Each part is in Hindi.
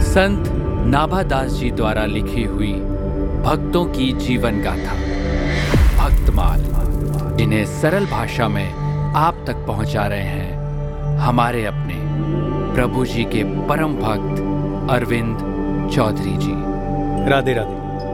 संत नाभादास जी द्वारा लिखी हुई भक्तों की जीवन गाथा भक्तमाल, जिन्हें सरल भाषा में आप तक पहुंचा रहे हैं हमारे अपने प्रभु जी के परम भक्त अरविंद चौधरी जी। राधे राधे।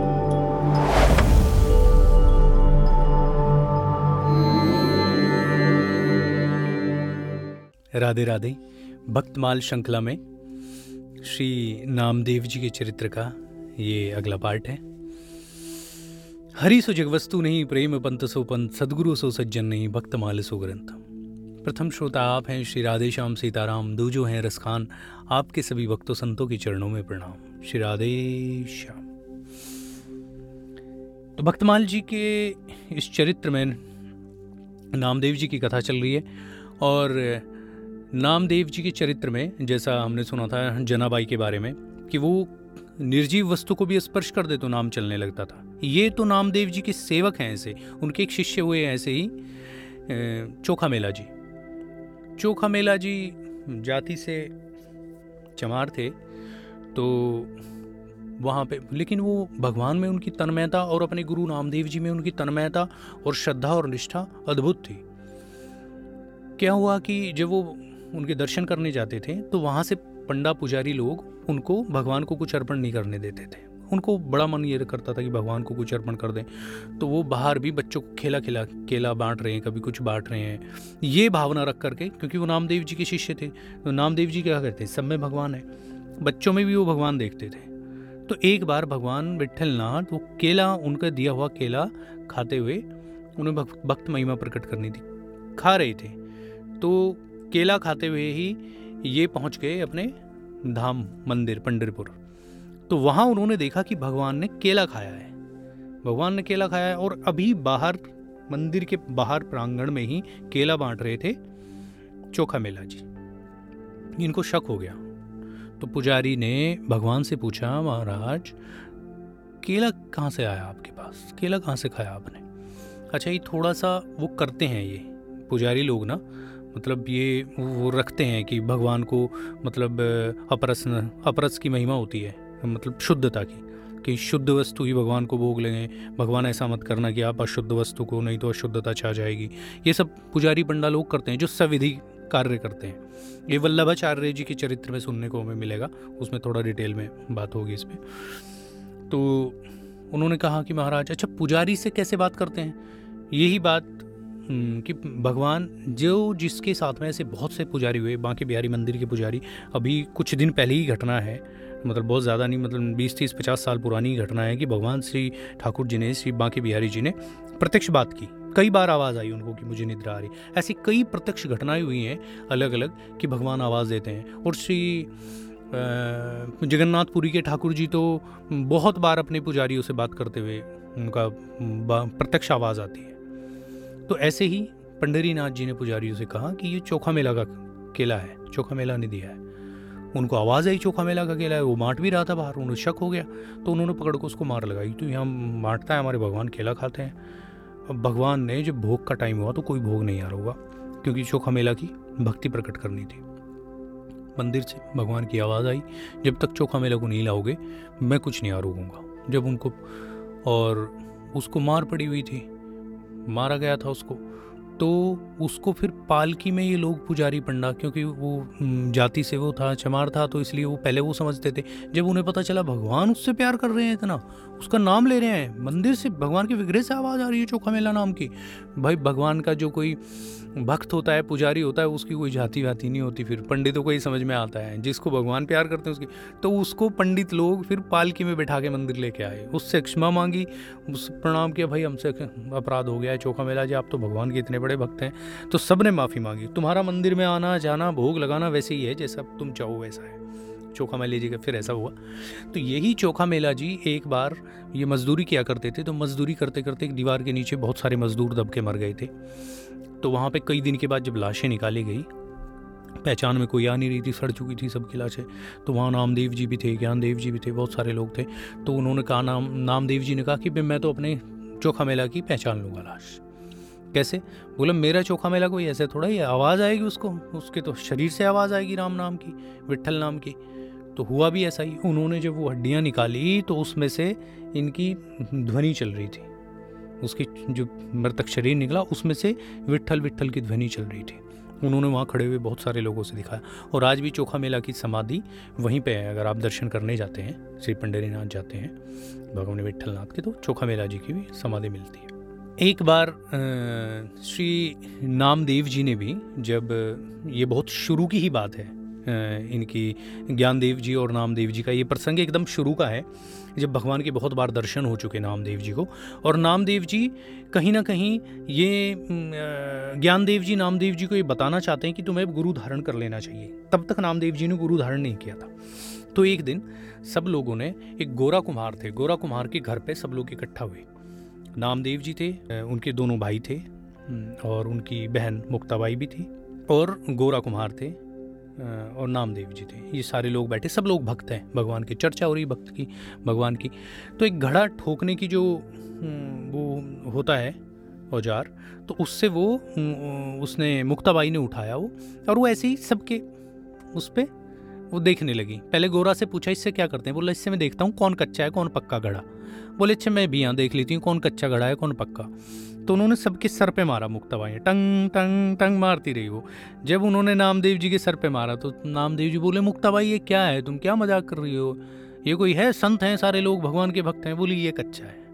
राधे राधे। भक्तमाल श्रृंखला में श्री नामदेव जी के चरित्र का ये अगला पार्ट है। हरि सो जगवस्तु नहीं, प्रेम पंत सो पंत, सदगुरु सो सज्जन नहीं, भक्तमाल सो ग्रंथ। प्रथम श्रोता आप हैं श्री राधे श्याम सीताराम, दूजो हैं रसखान, आपके सभी भक्तों संतों के चरणों में प्रणाम। श्री राधे श्याम। तो भक्तमाल जी के इस चरित्र में नामदेव जी की कथा चल रही है और नामदेव जी के चरित्र में जैसा हमने सुना था जनाबाई के बारे में कि वो निर्जीव वस्तु को भी स्पर्श कर दे तो नाम चलने लगता था। ये तो नामदेव जी के सेवक हैं, ऐसे उनके एक शिष्य हुए ऐसे ही चोखा मेला जी। चोखा मेला जी जाति से चमार थे, तो वहाँ पे लेकिन वो भगवान में उनकी तन्मयता और अपने गुरु नामदेव जी में उनकी तन्मयता और श्रद्धा और निष्ठा अद्भुत थी। क्या हुआ कि जब वो उनके दर्शन करने जाते थे तो वहाँ से पंडा पुजारी लोग उनको भगवान को कुछ अर्पण नहीं करने देते थे। उनको बड़ा मन ये करता था कि भगवान को कुछ अर्पण कर दें, तो वो बाहर भी बच्चों को केला बांट रहे हैं, कभी कुछ बांट रहे हैं, ये भावना रख करके, क्योंकि वो नामदेव जी के शिष्य थे। तो नामदेव जी क्या करते, सब में भगवान है, बच्चों में भी वो भगवान देखते थे। तो एक बार भगवान विट्ठलनाथ वो केला, उनका दिया हुआ केला खाते हुए उन्हें भक्त महिमा प्रकट करनी थी, खा रहे थे। तो केला खाते हुए ही ये पहुंच गए अपने धाम मंदिर पंढरपुर। तो वहाँ उन्होंने देखा कि भगवान ने केला खाया है, भगवान ने केला खाया है और अभी बाहर मंदिर के बाहर प्रांगण में ही केला बांट रहे थे चोखा मेला जी। इनको शक हो गया, तो पुजारी ने भगवान से पूछा, महाराज केला कहाँ से आया आपके पास, केला कहाँ से खाया आपने? अच्छा, ये थोड़ा सा वो करते हैं ये पुजारी लोग ना, मतलब ये वो रखते हैं कि भगवान को मतलब अपरस की महिमा होती है, मतलब शुद्धता की, कि शुद्ध वस्तु ही भगवान को भोग लेंगे, भगवान ऐसा मत करना कि आप अशुद्ध वस्तु को, नहीं तो अशुद्धता छा जाएगी। ये सब पुजारी पंडा लोग करते हैं जो सविधि कार्य करते हैं। ये वल्लभाचार्य जी के चरित्र में सुनने को हमें मिलेगा, उसमें थोड़ा डिटेल में बात होगी इस पर। तो उन्होंने कहा कि महाराज अच्छा पुजारी से कैसे बात करते हैं? यही बात कि भगवान जो जिसके साथ में ऐसे बहुत से पुजारी हुए, बांके बिहारी मंदिर के पुजारी, अभी कुछ दिन पहले ही घटना है, मतलब बहुत ज़्यादा नहीं, मतलब 20-30-50 साल पुरानी घटना है कि भगवान श्री ठाकुर जी ने, श्री बांके बिहारी जी ने प्रत्यक्ष बात की। कई बार आवाज़ आई उनको कि मुझे निद्रा आ रही। ऐसी कई प्रत्यक्ष घटनाएं हुई हैं अलग अलग कि भगवान आवाज़ देते हैं। और श्री जगन्नाथपुरी के ठाकुर जी तो बहुत बार अपने पुजारियों से बात करते हुए उनका प्रत्यक्ष आवाज़ आती है। तो ऐसे ही पंढरीनाथ जी ने पुजारियों से कहा कि ये चोखा मेला का केला है, चोखा मेला ने दिया है। उनको आवाज़ आई चोखा मेला का केला है, वो बांट भी रहा था बाहर, उन्हें शक हो गया, तो उन्होंने पकड़ को उसको मार लगाई। तो यहाँ बांटता है, हमारे भगवान केला खाते हैं। अब भगवान ने जब भोग का टाइम हुआ तो कोई भोग नहीं आ रहा होगा, क्योंकि चोखा मेला की भक्ति प्रकट करनी थी। मंदिर से भगवान की आवाज़ आई, जब तक चोखा मेला को नहीं लाओगे मैं कुछ नहीं आरोगूंगा। जब उनको, और उसको मार पड़ी हुई थी, मारा गया था उसको, तो उसको फिर पालकी में ये लोग पुजारी पंडा, क्योंकि वो जाति से वो था, चमार था, तो इसलिए वो पहले वो समझते थे। जब उन्हें पता चला भगवान उससे प्यार कर रहे हैं, इतना उसका नाम ले रहे हैं, मंदिर से भगवान के विग्रह से आवाज़ आ रही है चोखा मेला नाम की। भाई भगवान का जो कोई भक्त होता है, पुजारी होता है, उसकी कोई जाति वाति नहीं होती। फिर पंडितों को ही समझ में आता है, जिसको भगवान प्यार करते हैं उसकी, तो उसको पंडित लोग फिर पालकी में बैठा के मंदिर लेके आए, उससे क्षमा मांगी, उस प्रणाम किया, भाई हमसे अपराध हो गया है, चोखा मेला जी आप तो भगवान के इतने बड़े भक्त हैं। तो सब ने माफ़ी मांगी। तुम्हारा मंदिर में आना जाना भोग लगाना वैसे ही है, जैसा तुम चाहो वैसा है। चोखा मेला जी का फिर ऐसा हुआ। तो यही चोखा मेला जी एक बार ये मजदूरी किया करते थे, तो मजदूरी करते करते एक दीवार के नीचे बहुत सारे मजदूर दब के मर गए थे। तो वहाँ पे कई दिन के बाद जब लाशें निकाली गई, पहचान में कोई आ नहीं रही थी, सड़ चुकी थी सबकी लाशें, तो वहाँ नामदेव जी भी थे, ज्ञानदेव जी भी थे, बहुत सारे लोग थे। तो उन्होंने कहा, नामदेव जी ने कहा कि मैं तो अपने चोखा मेला की पहचान लूँगा लाश। कैसे? बोला मेरा चोखा मेला कोई ऐसे थोड़ा ही आवाज़ आएगी उसको, उसके तो शरीर से आवाज़ आएगी राम नाम की, विट्ठल नाम की। तो हुआ भी ऐसा ही। उन्होंने जब वो हड्डियाँ निकाली तो उसमें से इनकी ध्वनि चल रही थी, उसकी जो मृतक शरीर निकला उसमें से विट्ठल विट्ठल की ध्वनि चल रही थी। उन्होंने वहाँ खड़े हुए बहुत सारे लोगों से दिखाया। और आज भी चोखा मेला की समाधि वहीं पे है। अगर आप दर्शन करने जाते हैं, श्री पंढरीनाथ जाते हैं भगवान विट्ठलनाथ के, तो चोखा मेला जी की भी समाधि मिलती है। एक बार श्री नामदेव जी ने भी, जब ये बहुत शुरू की ही बात है, इनकी ज्ञानदेव जी और नामदेव जी का ये प्रसंग एकदम शुरू का है, जब भगवान के बहुत बार दर्शन हो चुके नामदेव जी को, और नामदेव जी कहीं ना कहीं ये ज्ञानदेव जी नामदेव जी को ये बताना चाहते हैं कि तुम्हें गुरु धारण कर लेना चाहिए। तब तक नामदेव जी ने गुरु धारण नहीं किया था। तो एक दिन सब लोगों ने, एक गोरा कुम्हार थे, गोरा कुम्हार के घर पे सब लोग इकट्ठा हुए। नामदेव जी थे, उनके दोनों भाई थे और उनकी बहन मुक्ताबाई भी थी, और गोरा कुम्हार थे और नामदेव जी थे। ये सारे लोग बैठे, सब लोग भक्त हैं भगवान की, चर्चा हो रही भक्त की, भगवान की। तो एक घड़ा ठोकने की जो वो होता है औजार, तो उससे वो उसने मुक्ताबाई ने उठाया वो, और वो ऐसे ही सबके उस पर वो देखने लगी। पहले गोरा से पूछा इससे क्या करते हैं, बोला इससे मैं देखता हूँ कौन कच्चा है कौन पक्का घड़ा। बोले अच्छा मैं भी यहाँ देख लेती हूँ कौन कच्चा घड़ा है कौन पक्का। तो उन्होंने सबके सर पे मारा, मुक्ताबाई टंग टंग टंग मारती रही वो। जब उन्होंने नामदेव जी के सर पे मारा तो नामदेव जी बोले मुक्ताबाई ये क्या है, तुम क्या मजाक कर रही हो, ये कोई है, संत हैं सारे लोग, भगवान के भक्त हैं। बोली ये कच्चा है।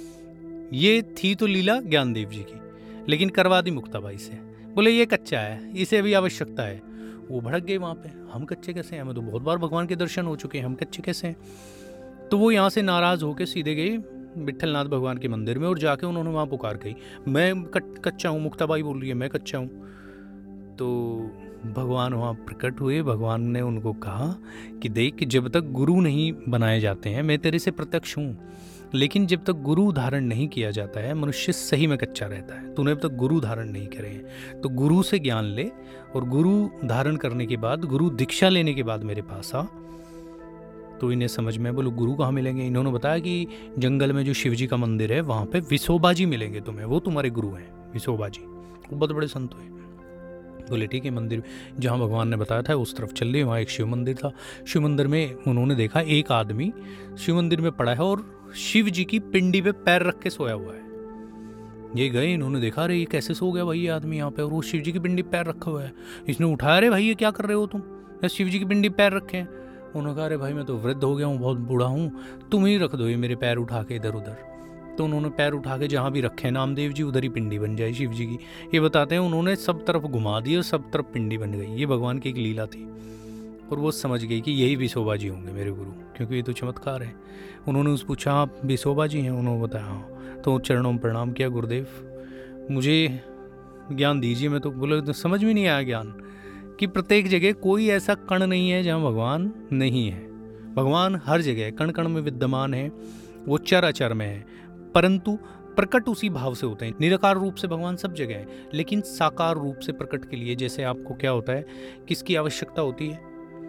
ये थी तो लीला ज्ञानदेव जी की, लेकिन करवा दी मुक्ताबाई से। बोले ये कच्चा है, इसे अभी आवश्यकता है। वो भड़क गए वहाँ पे, हम कच्चे कैसे हैं, हमें तो बहुत बार भगवान के दर्शन हो चुके हैं, हम कच्चे कैसे हैं। तो वो यहाँ से नाराज़ होकर सीधे गए विट्ठलनाथ भगवान के मंदिर में, और जाके उन्होंने वहाँ पुकार गई, मैं कच्चा हूँ। मुक्ताबाई बोल रही है मैं कच्चा हूँ। तो भगवान वहाँ प्रकट हुए। भगवान ने उनको कहा कि देख कि जब तक गुरु नहीं बनाए जाते हैं, मैं तेरे से प्रत्यक्ष हूँ, लेकिन जब तक गुरु धारण नहीं किया जाता है मनुष्य सही में कच्चा रहता है। तूने अब तक गुरु धारण नहीं करे हैं, तो गुरु से ज्ञान ले, और गुरु धारण करने के बाद, गुरु दीक्षा लेने के बाद मेरे पास आ। तो इन्हें समझ में, बोलो गुरु कहाँ मिलेंगे। इन्होंने बताया कि जंगल में जो शिव जी का मंदिर है वहाँ पे विसोबा जी मिलेंगे तुम्हें, वो तुम्हारे गुरु हैं विसोबा जी, वो बहुत बड़े संत हुए। बोले ठीक है, मंदिर जहाँ भगवान ने बताया था उस तरफ चल रहे। वहाँ एक शिव मंदिर था। शिव मंदिर में उन्होंने देखा एक आदमी शिव मंदिर में पड़ा है और शिव जी की पिंडी पे पैर रख के सोया हुआ है। ये गए, इन्होंने देखा अरे ये कैसे सो गया भाई ये आदमी यहाँ पे, और वो शिव जी की पिंडी पैर रखा हुआ है। इसने उठाया, अरे भाई ये क्या कर रहे हो तुम, शिव जी की पिंडी पैर रखे हैं। उन्होंने कहा अरे भाई मैं तो वृद्ध हो गया हूँ, बहुत बूढ़ा हूँ, तुम ही रख दो ये मेरे पैर उठा के इधर उधर। तो उन्होंने पैर उठा के जहाँ भी रखे नामदेव जी उधर ही पिंडी बन जाए शिव जी की। ये बताते हैं उन्होंने सब तरफ घुमा दी और सब तरफ पिंडी बन गई। ये भगवान की एक लीला थी, और वो समझ गई कि यही विसोबा जी होंगे मेरे गुरु, क्योंकि ये तो चमत्कार है। उन्होंने उससे पूछा आप विसोबा जी हैं, उन्होंने बताया हाँ। तो चरणों में प्रणाम किया, गुरुदेव मुझे ज्ञान दीजिए। मैं तो बोले तो समझ में नहीं आया ज्ञान कि प्रत्येक जगह कोई ऐसा कण नहीं है जहाँ भगवान नहीं है। भगवान हर जगह कण कण में विद्यमान है, वो चर अचर में है, परंतु प्रकट उसी भाव से होते हैं। निराकार रूप से भगवान सब जगह है, लेकिन साकार रूप से प्रकट के लिए, जैसे आपको क्या होता है, किसकी आवश्यकता होती है,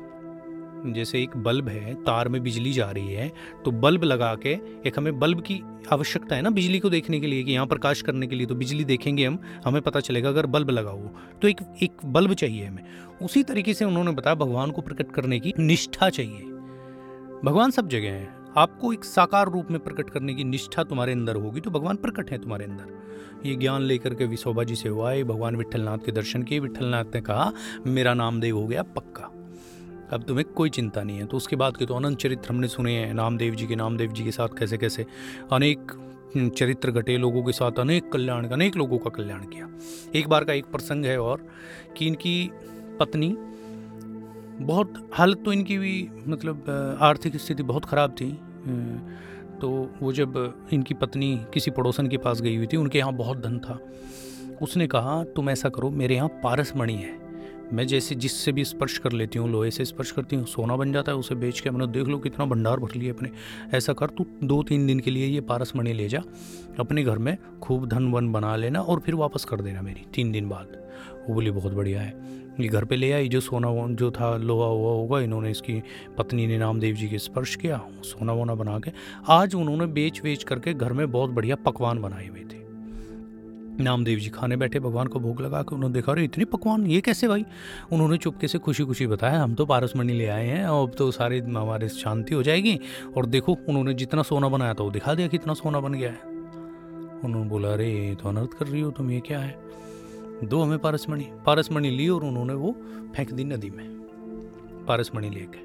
जैसे एक बल्ब है, तार में बिजली जा रही है, तो बल्ब लगा के, एक हमें बल्ब की आवश्यकता है ना बिजली को देखने के लिए, कि यहाँ प्रकाश करने के लिए तो बिजली देखेंगे हम, हमें पता चलेगा अगर बल्ब लगा हो तो एक बल्ब चाहिए हमें। उसी तरीके से उन्होंने बताया भगवान को प्रकट करने की निष्ठा चाहिए। भगवान सब जगह है, आपको एक साकार रूप में प्रकट करने की निष्ठा तुम्हारे अंदर होगी तो भगवान प्रकट है तुम्हारे अंदर। ये ज्ञान लेकर के विसोबा जी से हुआ है, भगवान विट्ठलनाथ के दर्शन किए। विट्ठलनाथ ने कहा मेरा नामदेव हो गया पक्का, अब तुम्हें कोई चिंता नहीं है। तो उसके बाद के तो अनंत चरित्र हमने सुने हैं नामदेव जी के साथ कैसे कैसे अनेक चरित्र घटे, लोगों के साथ अनेक लोगों का कल्याण किया। एक बार का एक प्रसंग है और कि इनकी पत्नी, बहुत हालत तो इनकी भी मतलब आर्थिक स्थिति बहुत ख़राब थी। तो वो जब इनकी पत्नी किसी पड़ोसन के पास गई हुई थी, उनके यहाँ बहुत धन था, उसने कहा तुम ऐसा करो, मेरे यहाँ पारस मणि है, मैं जैसे जिससे भी स्पर्श कर लेती हूँ, लोहे से स्पर्श करती हूँ, सोना बन जाता है, उसे बेच के मैंने देख लो कितना भंडार भर लिया अपने। ऐसा कर तू 2-3 दिन के लिए ये पारस मणि ले जा अपने घर में, खूब धन वन बना लेना और फिर वापस कर देना मेरी 3 दिन बाद। वो बोली बहुत बढ़िया है। ये घर पे ले आई, जो सोना जो था लोहा हुआ होगा, इन्होंने इसकी पत्नी ने नामदेव जी के स्पर्श किया, सोना वोना बना के आज उन्होंने बेच करके घर में बहुत बढ़िया पकवान बनाए हुए थे। नामदेव जी खाने बैठे, भगवान को भोग लगा के उन्होंने देखा, अरे इतने पकवान, ये कैसे भाई? उन्होंने चुपके से खुशी खुशी बताया, हम तो पारसमणि ले आए हैं, अब तो सारे हमारे शांति हो जाएगी। और देखो, उन्होंने जितना सोना बनाया था वो दिखा दिया कितना सोना बन गया है। उन्होंने बोला, अरे ये तो अनर्थ कर रही हो तुम, ये क्या है, दो हमें पारसमणि ली और उन्होंने वो फेंक दी नदी में, पारसमणि लेके।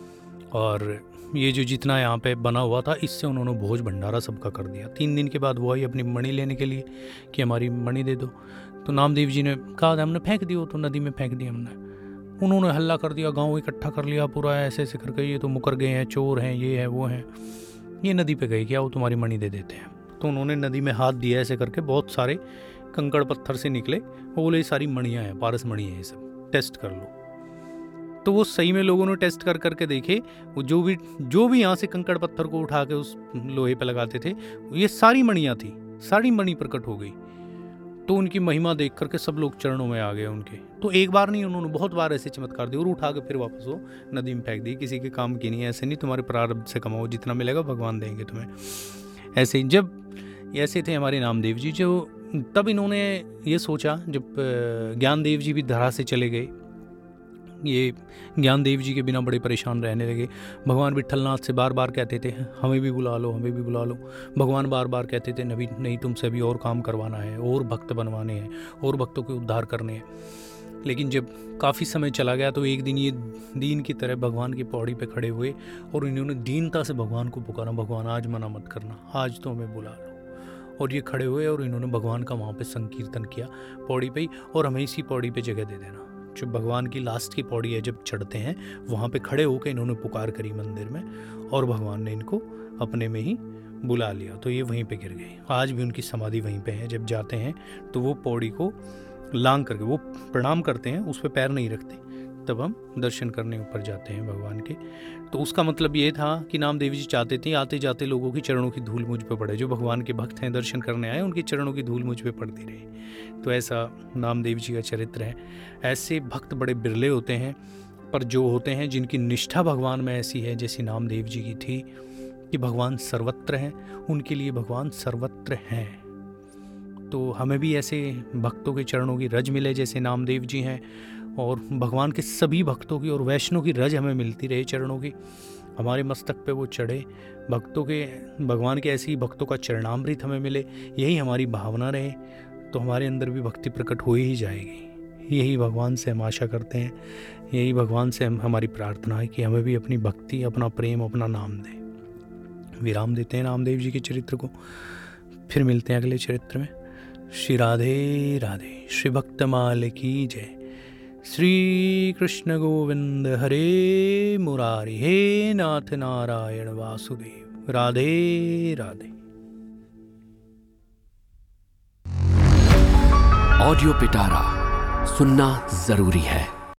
और ये जो जितना यहाँ पे बना हुआ था, इससे उन्होंने भोज भंडारा सबका कर दिया। 3 दिन के बाद वो आई अपनी मणि लेने के लिए कि हमारी मणि दे दो। तो नामदेव जी ने कहा हमने फेंक दी, वो तो नदी में फेंक दी हमने। उन्होंने हल्ला कर दिया, गांव इकट्ठा कर लिया पूरा, ऐसे ऐसे करके, ये तो मुकर गए हैं, चोर हैं, ये है वो हैं, ये नदी पे गए क्या, वो तुम्हारी मणि दे देते हैं। तो उन्होंने नदी में हाथ दिया, ऐसे करके बहुत सारे कंकड़ पत्थर से निकले। वो बोले सारी मणियाँ हैं, पारस मणि है, ये सब टेस्ट कर लो। तो वो सही में लोगों ने टेस्ट कर करके देखे, वो जो भी यहाँ से कंकड़ पत्थर को उठा के उस लोहे पे लगाते थे, ये सारी मणियाँ थी, सारी मणि प्रकट हो गई। तो उनकी महिमा देख करके सब लोग चरणों में आ गए उनके। तो एक बार नहीं, उन्होंने बहुत बार ऐसे चमत्कार दिए और उठा के फिर वापस वो नदी में फेंक दी। किसी के काम की नहीं, ऐसे नहीं तुम्हारे प्रारब्ध से कमाओ, जितना मिलेगा भगवान देंगे तुम्हें। ऐसे ही जब ऐसे थे हमारे नामदेव जी, जो तब इन्होंने ये सोचा, जब ज्ञानदेव जी भी धरा से चले गए, ये ज्ञानदेव जी के बिना बड़े परेशान रहने लगे। भगवान विट्ठलनाथ से बार बार कहते थे हमें भी बुला लो, हमें भी बुला लो। भगवान बार बार कहते थे नहीं, तुमसे अभी और काम करवाना है, और भक्त बनवाने हैं, और भक्तों के उद्धार करने हैं। लेकिन जब काफ़ी समय चला गया तो एक दिन ये दीन की तरह भगवान की पौड़ी पे खड़े हुए और इन्होंने दीनता से भगवान को पुकारा, भगवान आज मना मत करना, आज तो हमें बुला लो। और ये खड़े हुए और इन्होंने भगवान का वहाँ पे संकीर्तन किया पौड़ी पे ही, और हमें इसी पौड़ी पे जगह दे देना। जो भगवान की लास्ट की पौड़ी है, जब चढ़ते हैं वहाँ पे खड़े होकर इन्होंने पुकार करी मंदिर में, और भगवान ने इनको अपने में ही बुला लिया। तो ये वहीं पे गिर गए। आज भी उनकी समाधि वहीं पे है। जब जाते हैं तो वो पौड़ी को लांग करके वो प्रणाम करते हैं, उस पर पैर नहीं रखते, तब हम दर्शन करने ऊपर जाते हैं भगवान के। तो उसका मतलब ये था कि नामदेव जी चाहते थे आते जाते लोगों की चरणों की धूल मुझ पे पड़े, जो भगवान के भक्त हैं, दर्शन करने आए, उनकी चरणों की धूल मुझ पे पड़ती रहे। तो ऐसा नामदेव जी का चरित्र है। ऐसे भक्त बड़े बिरले होते हैं, पर जो होते हैं जिनकी निष्ठा भगवान में ऐसी है जैसी नामदेव जी की थी, कि भगवान सर्वत्र हैं, उनके लिए भगवान सर्वत्र हैं। तो हमें भी ऐसे भक्तों के चरणों की रज मिले जैसे नामदेव जी हैं, और भगवान के सभी भक्तों की और वैष्णव की रज हमें मिलती रहे चरणों की, हमारे मस्तक पे वो चढ़े। भक्तों के, भगवान के ऐसे ही भक्तों का चरणामृत हमें मिले, यही हमारी भावना रहे, तो हमारे अंदर भी भक्ति प्रकट हो ही जाएगी। यही भगवान से हम आशा करते हैं, यही भगवान से हमारी प्रार्थना है कि हमें भी अपनी भक्ति, अपना प्रेम, अपना नाम दें। विराम देते हैं नामदेव जी के चरित्र को, फिर मिलते हैं अगले चरित्र में। श्री राधे राधे। श्री भक्तमाल की जय। श्री कृष्ण गोविंद हरे मुरारी, हे नाथ नारायण वासुदेव। राधे राधे। ऑडियो पिटारा सुनना जरूरी है।